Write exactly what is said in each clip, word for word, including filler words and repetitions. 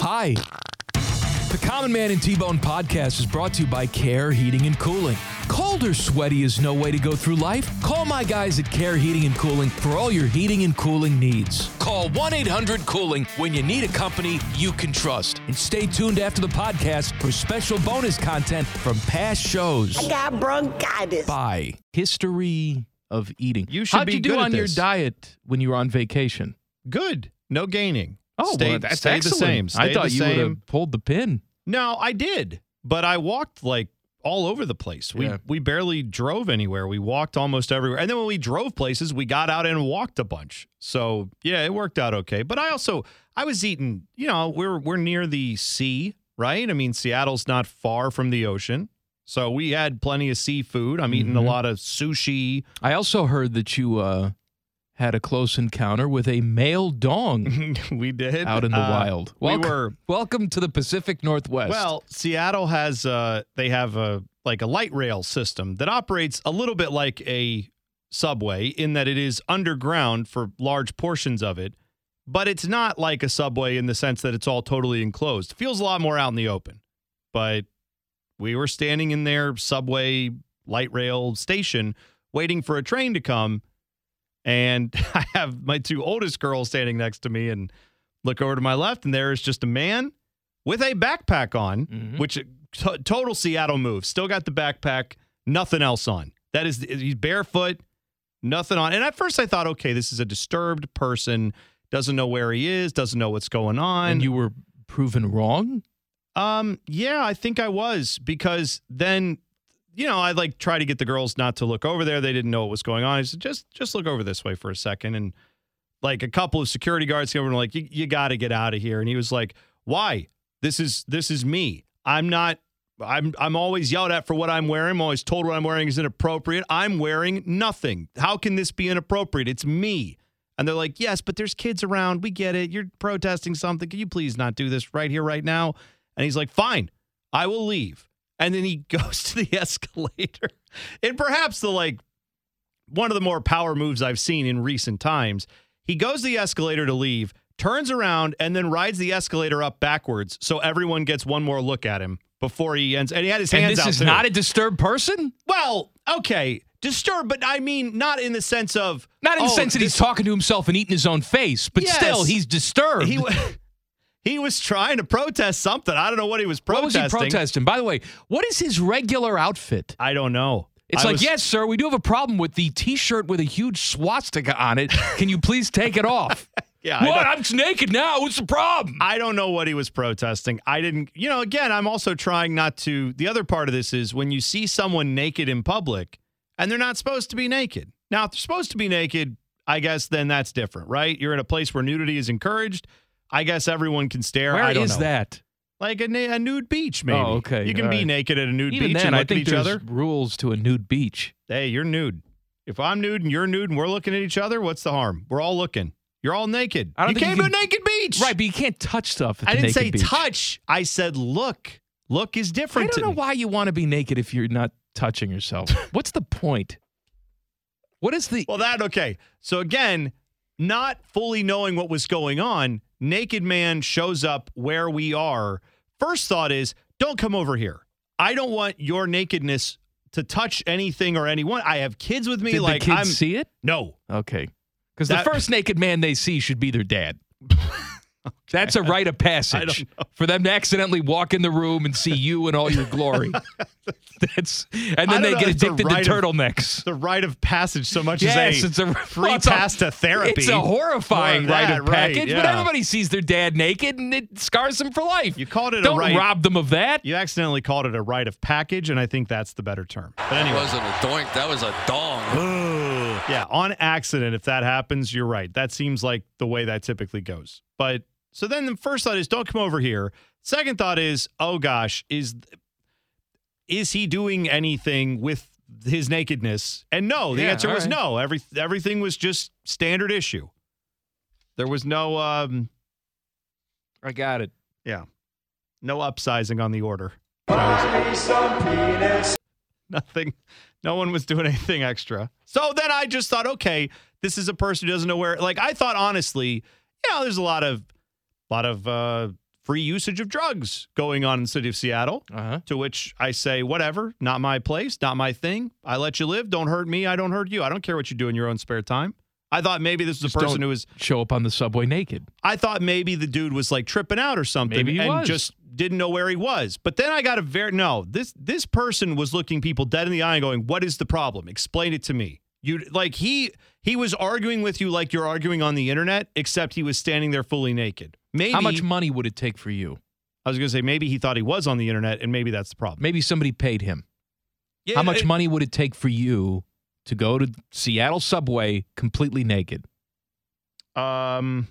Hi. The Common Man and T-Bone podcast is brought to you by Care Heating and Cooling. Cold or sweaty is no way to go through life. Call my guys at Care Heating and Cooling for all your heating and cooling needs. Call one eight hundred cooling when you need a company you can trust. And stay tuned after the podcast for special bonus content from past shows. I got bronchitis. By History of Eating. You should How'd be you do good at on your this. diet when you were on vacation? Good. No gaining. Oh, stay, well, that's stay excellent. the same. Stay I thought the you would same. have pulled the pin. No, I did, but I walked like all over the place. We Yeah. we barely drove anywhere. We walked almost everywhere. And then when we drove places, we got out and walked a bunch. So, yeah, it worked out okay. But I also I was eating, you know, we're we're near the sea, right? I mean, Seattle's not far from the ocean. So, we had plenty of seafood. I'm eating a Mhm. lot of sushi. I also heard that you uh, had a close encounter with a male dong We did out in the Uh, wild. Welcome, we were welcome to the Pacific Northwest. Well, Seattle has uh they have a like a light rail system that operates a little bit like a subway in that it is underground for large portions of it, but it's not like a subway in the sense that it's all totally enclosed. It feels a lot more out in the open. But we were standing in their subway light rail station waiting for a train to come, and I have my two oldest girls standing next to me and look over to my left, and there is just a man with a backpack on, Mhm. which t- total Seattle move. Still got the backpack, nothing else on. That is, he's barefoot, nothing on. And at first I thought, okay, this is a disturbed person, doesn't know where he is, doesn't know what's going on. and you were proven wrong? Um, yeah, I think I was, because then, you know, I like try to get the girls not to look over there. They didn't know what was going on. I said, just, just look over this way for a second. And like a couple of security guards came over and were like, you, you got to get out of here. And he was like, why? This is, this is me. I'm not, I'm, I'm always yelled at for what I'm wearing. I'm always told what I'm wearing is inappropriate. I'm wearing nothing. How can this be inappropriate? It's me. And they're like, yes, but there's kids around. We get it. You're protesting something. Can you please not do this right here, right now? And he's like, fine, I will leave. And then he goes to the escalator. And perhaps the like one of the more power moves I've seen in recent times. He goes to the escalator to leave, turns around, and then rides the escalator up backwards so everyone gets one more look at him before he ends. And he had his hands And this out. is too. not a disturbed person? Well, okay. Disturbed, but I mean, not in the sense of. Not in the oh, sense that he's this- talking to himself and eating his own face, but Yes. still, he's disturbed. He, wa- he was trying to protest something. I don't know what he was what was protesting. he protesting? By the way, what is his regular outfit? I don't know. It's I like, was- yes, sir, we do have a problem with the T-shirt with a huge swastika on it. Can you please take it off? Yeah, I What? don't- I'm just naked now. What's the problem? I don't know what he was protesting. I didn't, you know, again, I'm also trying not to. The other part of this is when you see someone naked in public and they're not supposed to be naked. Now, if they're supposed to be naked, I guess then that's different, right? You're in a place where nudity is encouraged. I guess everyone can stare. Where I don't is know. that? Like a, na- a nude beach, maybe. Oh, okay. You can All be right. naked at a nude Even beach then, and I look think at each there's other. rules to a nude beach. Hey, you're nude. If I'm nude and you're nude and we're looking at each other, what's the harm? We're all looking. You're all naked. I don't you think came you to a can- naked beach. Right, but you can't touch stuff at I the didn't naked say beach. touch. I said look. Look is I different don't to know me. why you want to be naked if you're not touching yourself. What's the point? What is the... Well, that, okay. So again, not fully knowing what was going on, naked man shows up where we are. First thought is, don't come over here. I don't want your nakedness to touch anything or anyone. I have kids with me. Did like the kids I'm see it? No. Okay. Because the That- first naked man they see should be their dad. That's a rite of I passage don't know. for them to accidentally walk in the room and see you in all your glory. That's and I then don't they know get if it's a addicted to rite of- turtocks. The rite of passage so much Yes, as a it's a free well, it's a- pass to therapy. It's a horrifying More of rite that, of right, package, but yeah. everybody sees their dad naked and it scars them for life. You called it a Don't rite. rob them of that. You accidentally called it a rite of passage, and I think that's the better term. But That anyway. wasn't a doink. That was a dong. Yeah, on accident, if that happens, you're right. That seems like the way that typically goes. But so then the first thought is don't come over here. Second thought is, oh gosh, is is he doing anything with his nakedness? And no, the Yeah, answer all was right. no. Every everything was just standard issue. There was no um I got it. yeah. No upsizing on the order. Nothing. No one was doing anything extra. So then I just thought, okay, this is a person who doesn't know where. Like I thought, honestly, you know, there's a lot of, lot of uh, free usage of drugs going on in the city of Seattle, Uh-huh. to which I say, whatever, not my place, not my thing. I let you live. Don't hurt me. I don't hurt you. I don't care what you do in your own spare time. I thought maybe this was Just a person don't who was, show up on the subway naked. I thought maybe the dude was like tripping out or something Maybe he and was. just didn't know where he was. But then I got a very, no, this, this person was looking people dead in the eye and going, what is the problem? Explain it to me. You like he he was arguing with you like you're arguing on the internet, except he was standing there fully naked. Maybe How much money would it take for you? I was going to say maybe he thought he was on the internet, and maybe that's the problem. Maybe somebody paid him. Yeah, How much it- money would it take for you to go to Seattle subway completely naked? Um,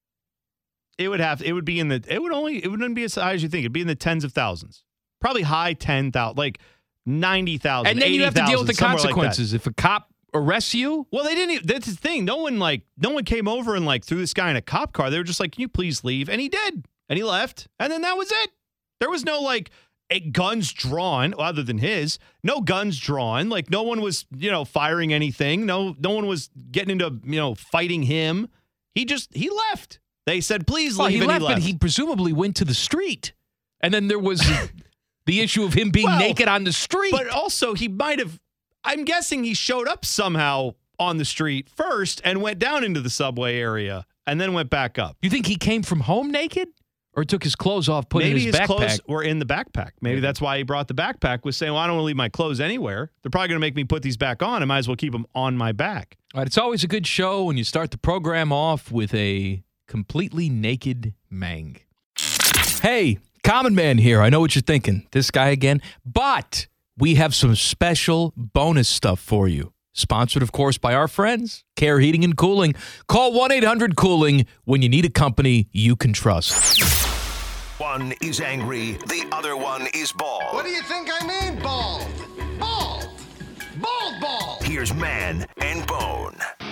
it would have it would be in the it would only it wouldn't be as high as you think. It'd be in the tens of thousands, probably high ten thousand, like ninety thousand. And then you have to deal with the somewhere like that. consequences. If a cop arrests you, Well, they didn't. Even, that's the thing. No one like no one came over and like threw this guy in a cop car. They were just like, "Can you please leave?" And he did, and he left, and then that was it. There was no like a guns drawn, other than his. No guns drawn. Like no one was, you know, firing anything. No, no one was getting into, you know, fighting him. He just he left. They said, "Please well, leave," he and left, he left. but he presumably went to the street. And then there was the issue of him being Well, naked on the street. But also, he might have. I'm guessing he showed up somehow on the street first and went down into the subway area and then went back up. You think he came from home naked? Or took his clothes off, put Maybe in his, his backpack? clothes were in the backpack. Maybe Yeah. that's why he brought the backpack, was saying, well, I don't want to leave my clothes anywhere. They're probably going to make me put these back on. I might as well keep them on my back. All right, it's always a good show when you start the program off with a completely naked mang. Hey, Common Man here. I know what you're thinking. This guy again. But we have some special bonus stuff for you. Sponsored, of course, by our friends, Care Heating and Cooling. Call one eight hundred cooling when you need a company you can trust. One is angry, the other one is bald. What do you think I mean, bald? Bald! Bald, bald! Here's Man and Bone.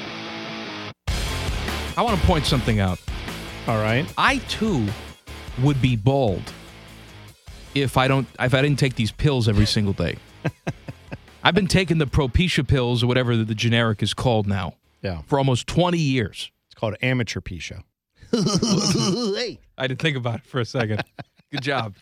I want to point something out. All right. I, too, would be bald if I don't if I didn't take these pills every single day. I've been taking the Propecia pills, or whatever the generic is called now, Yeah. for almost twenty years. It's called amateur Pisha. I didn't think about it for a second. Good job.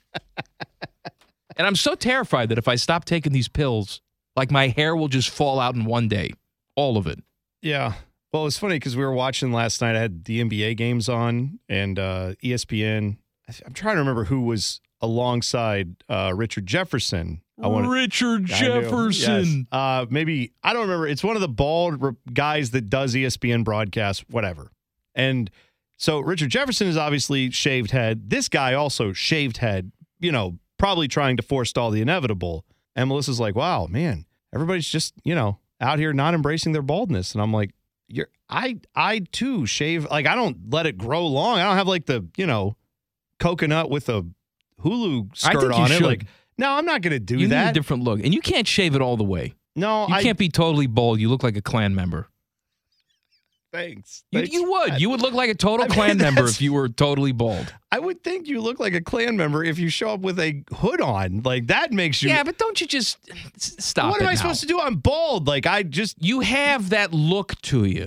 And I'm so terrified that if I stop taking these pills, like my hair will just fall out in one day. All of it. Yeah. Well, it was funny because we were watching last night. I had the N B A games on and uh, E S P N. I'm trying to remember who was alongside uh, Richard Jefferson. I wanna- Richard I knew. Jefferson. Yes. Uh, maybe, I don't remember. It's one of the bald re- guys that does E S P N broadcasts, whatever. And so Richard Jefferson is obviously shaved head. This guy also shaved head, you know, probably trying to forestall the inevitable. And Melissa's like, wow, man, everybody's just, you know, out here not embracing their baldness. And I'm like, you're, I, I too shave. Like, I don't let it grow long. I don't have like the, you know, coconut with a Hulu I skirt think you on it. should. Like, no, I'm not going to do You that. need a different look. And you can't shave it all the way. no, You I can't be totally bald. You look like a Klan member. Thanks. You, Thanks. you would. You would look like a total I mean, Klan member that's- if you were totally bald. I would think you look like a Klan member if you show up with a hood on. Like, that makes you. Yeah, but don't you just s- stop what it am I now. supposed to do? I'm bald. Like, I just You have that look to you.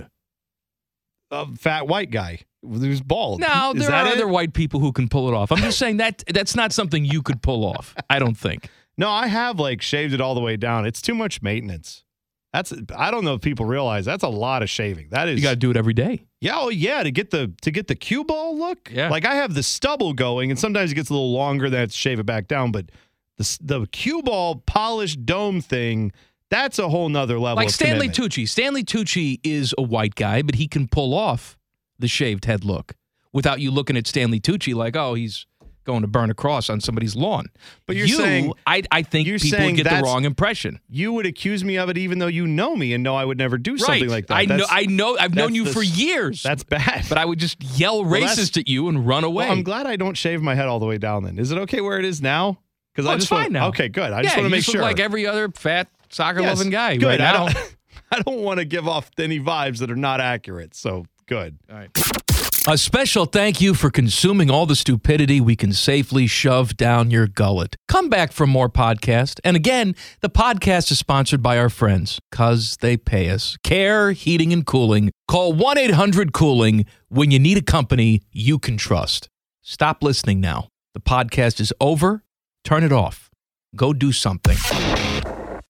a fat white guy who's bald. No, Is there that are it? other white people who can pull it off. I'm just saying that that's not something you could pull off. I don't think. No, I have like shaved it all the way down. It's too much maintenance. That's I don't know if people realize that's a lot of shaving. That is You got to do it every day. yeah, oh yeah, to get the to get the cue ball look. Yeah. Like I have the stubble going, and sometimes it gets a little longer. Then I have to shave it back down. But the the cue ball polished dome thing, that's a whole nother level. Like of Stanley commitment. Tucci. Stanley Tucci is a white guy, but he can pull off the shaved head look without you looking at Stanley Tucci like, oh, he's going to burn a cross on somebody's lawn. But you're you, saying- I, I think you're people saying get the that's- wrong impression. You would accuse me of it, even though you know me and know I would never do something right. like that. I know. That's- I know. I've known that's you the- for years. That's bad. But I would just yell that's- racist at you and run away. Well, I'm glad I don't shave my head all the way down. Then is it okay where it is now? Because Oh, I it's just fine want, now. Okay, good. I yeah, just want to you make just sure. look like every other fat soccer Yes, loving guy good. right I now. don't, I don't want to give off any vibes that are not accurate. So good. All right. A special thank you for consuming all the stupidity we can safely shove down your gullet. Come back for more podcast. And again, the podcast is sponsored by our friends, because they pay us. Care Heating and Cooling. Call one eight hundred cooling when you need a company you can trust. Stop listening now. The podcast is over. Turn it off. Go do something.